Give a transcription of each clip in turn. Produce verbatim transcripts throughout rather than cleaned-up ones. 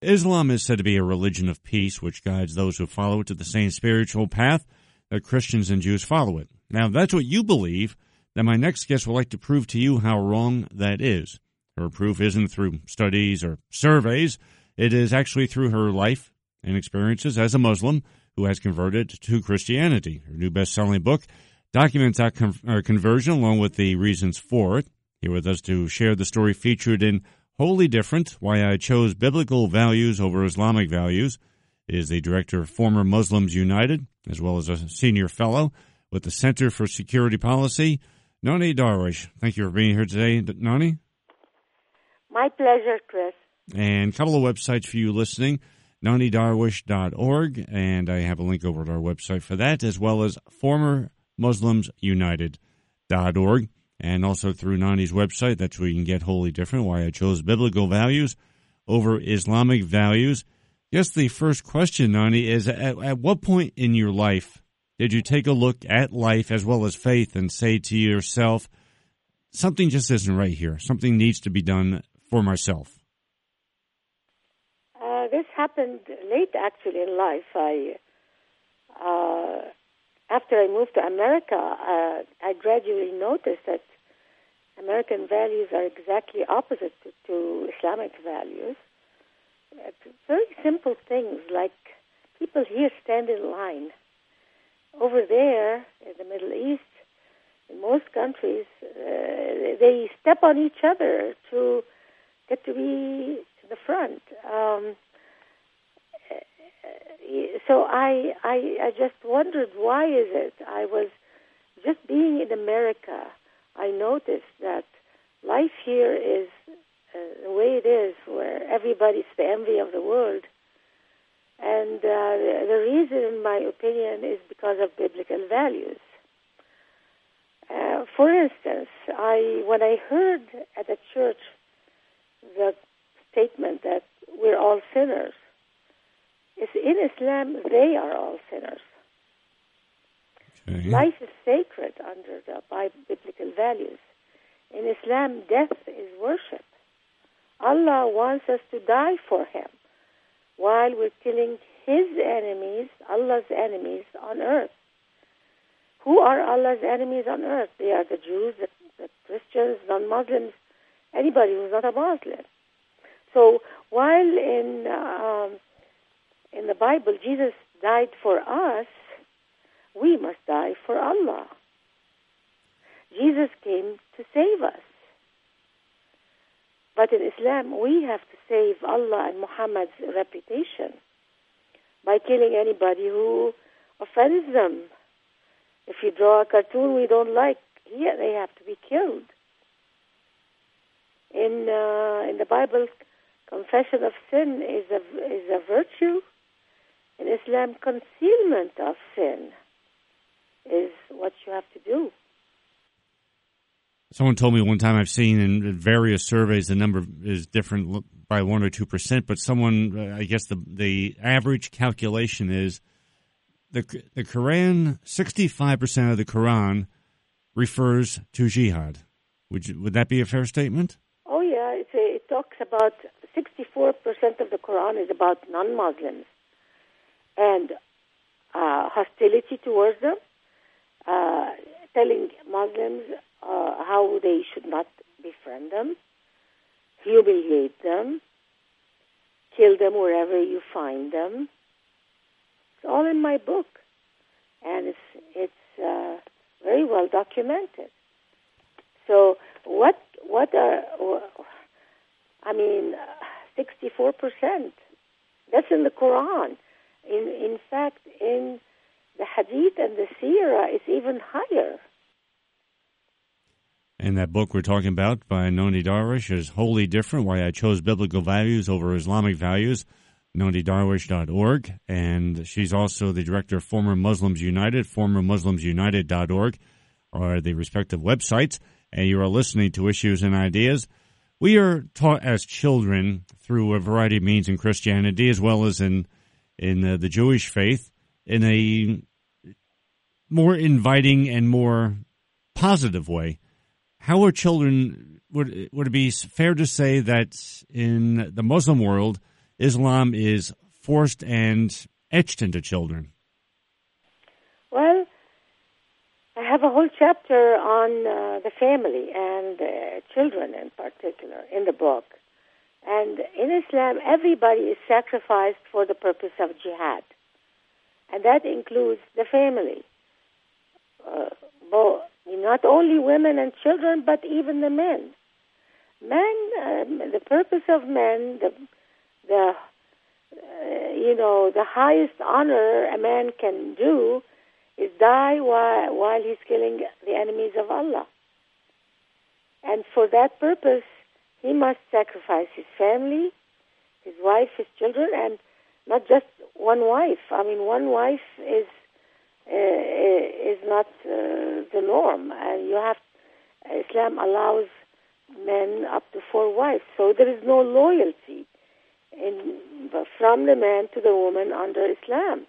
Islam is said to be a religion of peace, which guides those who follow it to the same spiritual path that Christians and Jews follow it. Now, if that's what you believe, then my next guest would like to prove to you how wrong that is. Her proof isn't through studies or surveys. It is actually through her life and experiences as a Muslim who has converted to Christianity. Her new best-selling book documents that con- conversion along with the reasons for it. Here with us to share the story featured in Wholly Different, Why I Chose Biblical Values Over Islamic Values, is the director of Former Muslims United, as well as a senior fellow with the Center for Security Policy, Nonie Darwish. Thank you for being here today, Nonie. My pleasure, Chris. And a couple of websites for you listening, nonie darwish dot org, and I have a link over at our website for that, as well as former muslims united dot org. And also through Nonie's website, that's where you can get Wholly Different, Why I Chose Biblical Values Over Islamic Values. Guess the first question, Nonie, is at, at what point in your life did you take a look at life as well as faith and say to yourself, something just isn't right here, something needs to be done for myself? Uh, this happened late, actually, in life. I, uh, after I moved to America, uh, I gradually noticed that American values are exactly opposite to, to Islamic values. It's very simple things like people here stand in line. Over there in the Middle East, in most countries, uh, they step on each other to get to be to the front. Um, so I, I, I just wondered, why is it? I was just being in America. I noticed that life here is uh, the way it is, where everybody's the envy of the world. And uh, the, the reason, in my opinion, is because of biblical values. Uh, for instance, I when I heard at the church the statement that we're all sinners, it's in Islam, they are all sinners. Okay. Life is sacred under the biblical values. In Islam, death is worship. Allah wants us to die for Him while we're killing His enemies, Allah's enemies on earth. Who are Allah's enemies on earth? They are the Jews, the, the Christians, non-Muslims, anybody who's not a Muslim. So while in um, in the Bible Jesus died for us, we must die for Allah. Jesus came to save us. But in Islam, we have to save Allah and Muhammad's reputation by killing anybody who offends them. If you draw a cartoon we don't like, here they have to be killed. In uh, in the Bible, confession of sin is a is a virtue. In Islam, concealment of sin is what you have to do. Someone told me one time, I've seen in various surveys the number is different by one or two percent, but someone, uh, I guess the the average calculation is the the Quran, sixty-five percent of the Quran refers to jihad. Would you, would that be a fair statement? Oh yeah, it's a, it talks about sixty-four percent of the Quran is about non-Muslims and uh, hostility towards them, uh, telling Muslims Uh, how they should not befriend them, humiliate them, kill them wherever you find them. It's all in my book, and it's it's uh, very well documented. So what what are I mean, sixty-four percent? That's in the Quran. In in fact, in the Hadith and the Sirah, it's even higher. And that book we're talking about by Nonie Darwish is Wholly Different, Why I Chose Biblical Values Over Islamic Values, nonie darwish dot org. And she's also the director of Former Muslims United, former muslims united dot org, are the respective websites. And you are listening to Issues and Ideas. We are taught as children through a variety of means in Christianity as well as in, in uh, the Jewish faith in a more inviting and more positive way. How are children, would would it be fair to say that in the Muslim world, Islam is forced and etched into children? Well, I have a whole chapter on uh, the family and uh, children in particular in the book. And in Islam, everybody is sacrificed for the purpose of jihad. And that includes the family. Uh, both, not only women and children, but even the men. Men, um, the purpose of men, the, the uh, you know, the highest honor a man can do is die while, while he's killing the enemies of Allah. And for that purpose, he must sacrifice his family, his wife, his children, and not just one wife. I mean, one wife is uh, is not uh, the norm, and you have Islam allows men up to four wives. So there is no loyalty in, from the man to the woman under Islam.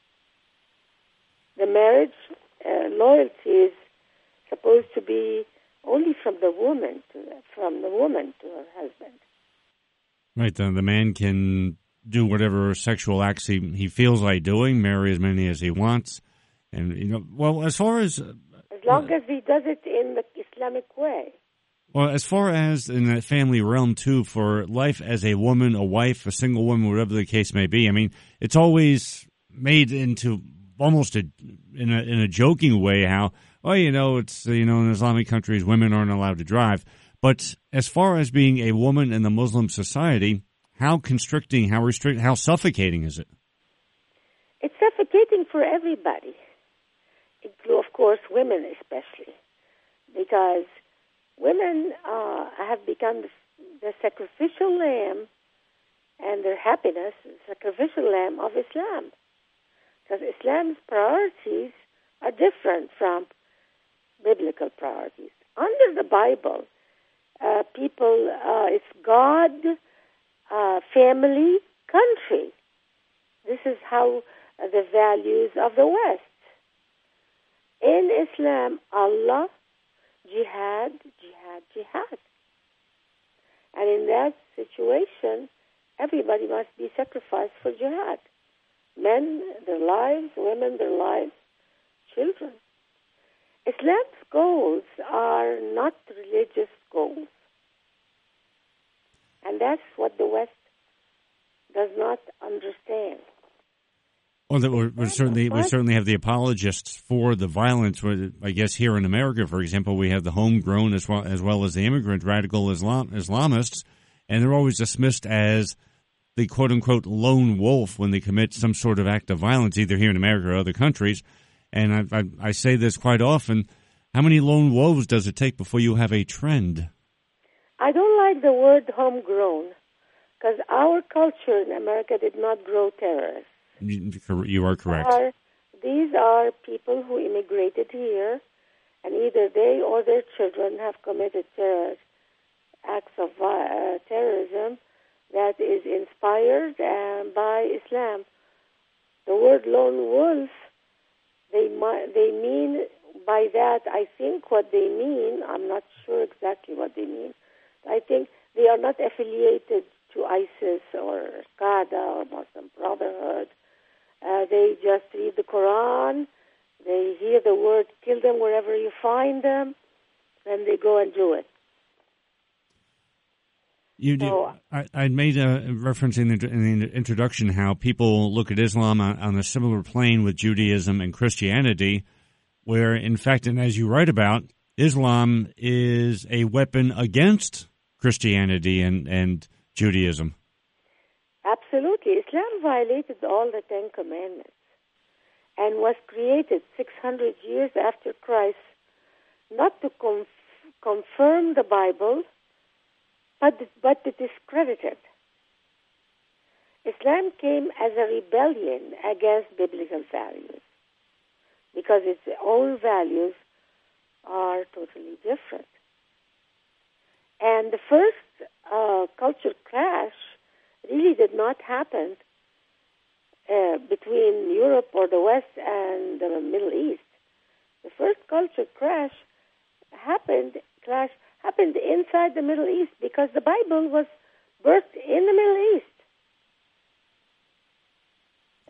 The marriage uh, loyalty is supposed to be only from the woman to from the woman to her husband. Right. The, the man can do whatever sexual acts he, he feels like doing, marry as many as he wants, and you know. Well, as far as as long uh, as he does it in the Islamic way. Well, as far as in the family realm too, for life as a woman, a wife, a single woman, whatever the case may be. I mean, it's always made into almost a in a in a joking way how, oh, you know, it's, you know, in Islamic countries, women aren't allowed to drive. But as far as being a woman in the Muslim society, how constricting, how restrict, how suffocating is it? It's suffocating for everybody, of course, women especially, because women uh, have become the, the sacrificial lamb, and their happiness, the sacrificial lamb of Islam. Because Islam's priorities are different from biblical priorities. Under the Bible, uh, people, uh, it's God, uh, family, country. This is how uh, the values of the West. In Islam, Allah, jihad, jihad, jihad. And in that situation, everybody must be sacrificed for jihad. Men, their lives, women, their lives, children. Islam's goals are not religious goals. And that's what the West does not understand. Well, we we certainly we certainly have the apologists for the violence. I guess here in America, for example, we have the homegrown as well as well as the immigrant radical Islam, Islamists, and they're always dismissed as the quote-unquote lone wolf when they commit some sort of act of violence, either here in America or other countries. And I, I, I say this quite often, how many lone wolves does it take before you have a trend? I don't like the word homegrown, because our culture in America did not grow terrorists. You, you are correct. Are, these are people who immigrated here, and either they or their children have committed terror, acts of uh, terrorism, that is inspired um, by Islam. The word lone wolf, they they mean by that, I think what they mean, I'm not sure exactly what they mean, I think they are not affiliated to ISIS or Qaeda or Muslim Brotherhood. Uh, they just read the Quran, they hear the word, kill them wherever you find them, and they go and do it. You did, so, I, I made a reference in the, in the introduction how people look at Islam on, on a similar plane with Judaism and Christianity, where, in fact, and as you write about, Islam is a weapon against Christianity and, and Judaism. Absolutely. Islam violated all the Ten Commandments and was created six hundred years after Christ, not to conf- confirm the Bible, But, but to discredit it. Islam came as a rebellion against biblical values because its own values are totally different. And the first uh, culture clash really did not happen uh, between Europe or the West and the Middle East. The first culture crash happened, clash happened inside the Middle East because the Bible was birthed in the Middle East.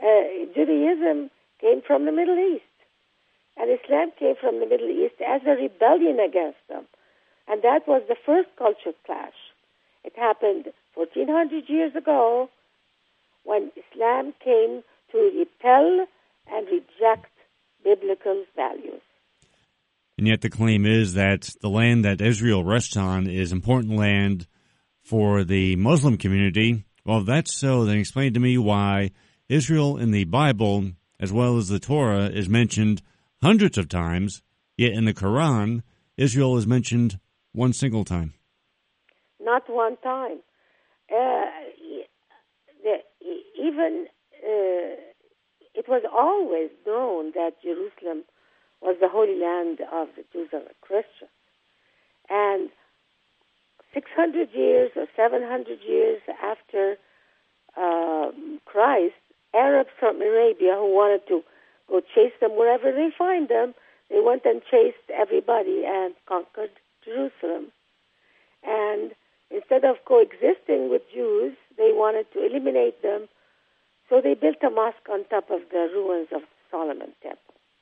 Uh, Judaism came from the Middle East, and Islam came from the Middle East as a rebellion against them. And that was the first culture clash. It happened fourteen hundred years ago when Islam came to repel and reject biblical values. And yet the claim is that the land that Israel rests on is important land for the Muslim community. Well, if that's so, then explain to me why Israel in the Bible, as well as the Torah, is mentioned hundreds of times, yet in the Quran, Israel is mentioned one single time. Not one time. Uh, the, even uh, it was always known that Jerusalem was the holy land of the Jews and the Christians. And six hundred years or seven hundred years after uh, Christ, Arabs from Arabia who wanted to go chase them wherever they find them, they went and chased everybody and conquered Jerusalem. And instead of coexisting with Jews, they wanted to eliminate them, so they built a mosque on top of the ruins of Solomon Temple.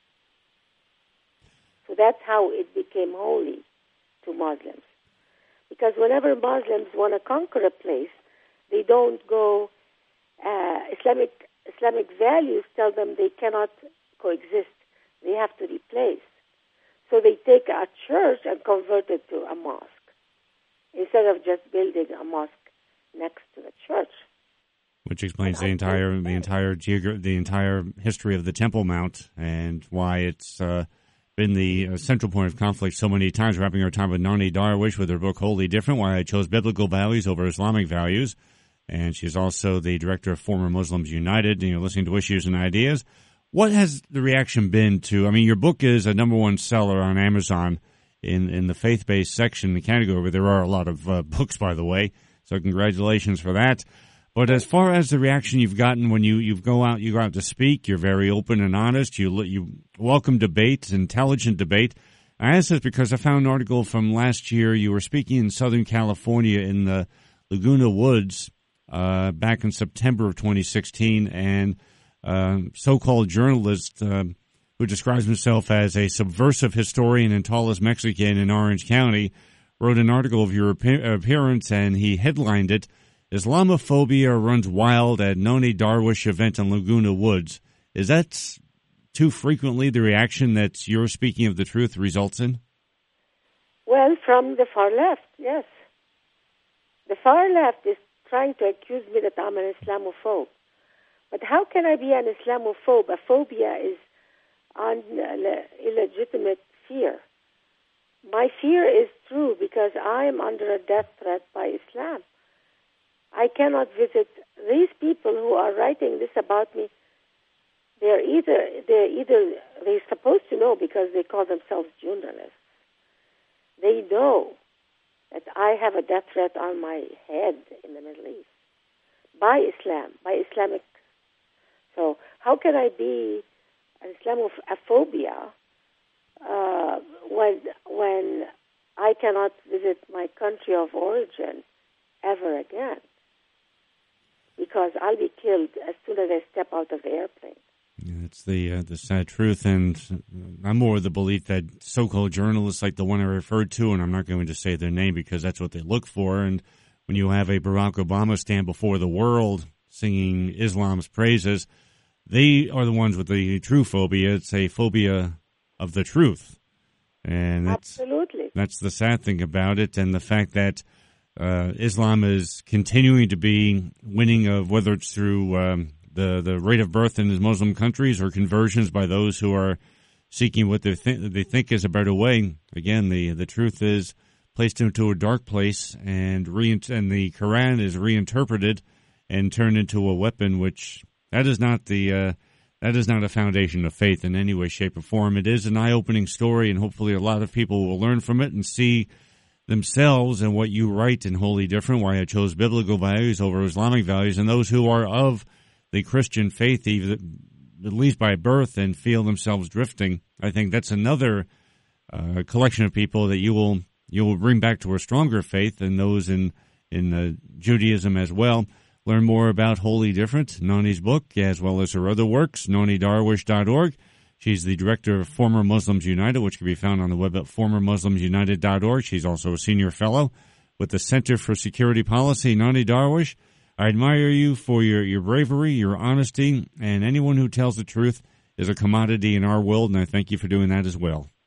So that's how it became holy to Muslims. Because whenever Muslims want to conquer a place, they don't go, uh, Islamic Islamic values tell them they cannot coexist. They have to replace. So they take a church and convert it to a mosque, instead of just building a mosque next to the church. Which explains the entire the entire geogra- the entire history of the Temple Mount and why it's uh, been the uh, central point of conflict so many times. Wrapping our time with Nonie Darwish with her book Wholly Different: Why I Chose Biblical Values Over Islamic Values, and she's also the director of Former Muslims United. And you're listening to Issues and Ideas. What has the reaction been to? I mean, your book is a number one seller on Amazon in in the faith-based section, the category where there are a lot of uh, books, by the way. So congratulations for that. But as far as the reaction you've gotten when you, you go out, you go out to speak, you're very open and honest. You you welcome debate, intelligent debate. I ask this because I found an article from last year. You were speaking in Southern California in the Laguna Woods uh, back in September of twenty sixteen, and uh, so-called journalist uh, who describes himself as a subversive historian and tallest Mexican in Orange County wrote an article of your appearance, and he headlined it, Islamophobia Runs Wild at Nonie Darwish Event in Laguna Woods. Is that too frequently the reaction that your speaking of the truth results in? Well, from the far left, yes. The far left is trying to accuse me that I'm an Islamophobe. But how can I be an Islamophobe? A phobia is an illegitimate fear. My fear is true because I am under a death threat by Islam. I cannot visit these people who are writing this about me. They're either they're either they're supposed to know because they call themselves journalists. They know that I have a death threat on my head in the Middle East by Islam, by Islamic. So how can I be an Islamophobia uh, when when I cannot visit my country of origin ever again? Because I'll be killed as soon as I step out of the airplane. Yeah, it's the uh, the sad truth, and I'm more of the belief that so-called journalists like the one I referred to, and I'm not going to say their name because that's what they look for, and when you have a Barack Obama stand before the world singing Islam's praises, they are the ones with the true phobia. It's a phobia of the truth. And that's, Absolutely. That's the sad thing about it, and the fact that Uh, Islam is continuing to be winning, of whether it's through um, the the rate of birth in Muslim countries or conversions by those who are seeking what they think they think is a better way. Again, the the truth is placed into a dark place, and re and the Quran is reinterpreted and turned into a weapon. Which that is not the uh, that is not a foundation of faith in any way, shape, or form. It is an eye-opening story, and hopefully, a lot of people will learn from it and see themselves and what you write in Wholly Different, Why I Chose Biblical Values Over Islamic Values, and those who are of the Christian faith, even, at least by birth, and feel themselves drifting. I think that's another uh, collection of people that you will you will bring back to a stronger faith, and those in in uh, Judaism as well. Learn more about Wholly Different, Noni's book, as well as her other works, noni darwish dot org. She's the director of Former Muslims United, which can be found on the web at former muslims united dot org. She's also a senior fellow with the Center for Security Policy. Noni Darwish, I admire you for your, your bravery, your honesty, and anyone who tells the truth is a commodity in our world, and I thank you for doing that as well.